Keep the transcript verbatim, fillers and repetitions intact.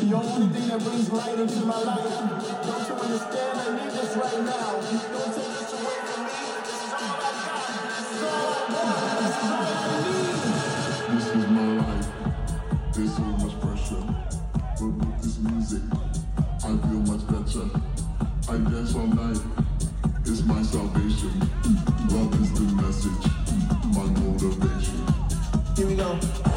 The only thing that brings light into my life. Don't you understand? I need this right now. Don't take this away from me. This is all I got. This is all I want. This is all I need. This is my life. There's so much pressure. But with this music, I feel much better. I dance all night. It's my salvation. Love is the message. My motivation. Here we go.